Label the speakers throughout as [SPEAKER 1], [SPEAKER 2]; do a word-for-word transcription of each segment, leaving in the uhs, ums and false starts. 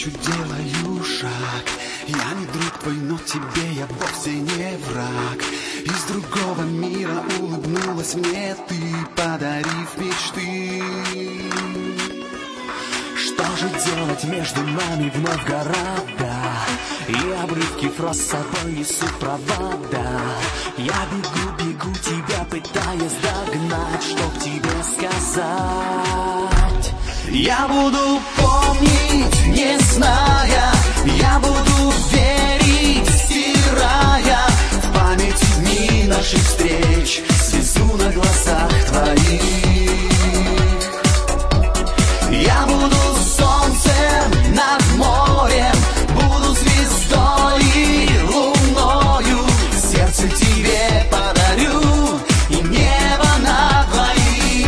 [SPEAKER 1] навстречу делаю шаг. Я не друг твой, но тебе я вовсе не враг. Из другого мира улыбнулась мне ты, подарив мечты. Что же делать между нами вновь города, и обрывки фраз с собой несут провода. Я бегу, бегу, тебя пытаясь догнать, чтоб тебе сказать. Я буду помнить, не зная, я буду верить, стирая в память дни наших встреч, слезу на глазах твоих. Я буду солнцем над морем, буду звездой и луною, сердце тебе подарю и небо над двоих.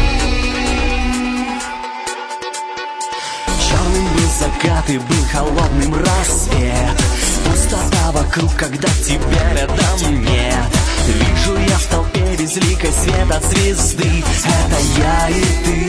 [SPEAKER 1] Черным был закат и был холодным рассвет, пустота вокруг, когда тебя рядом нет. Вижу я в толпе безликой свет от звезды, это я и ты.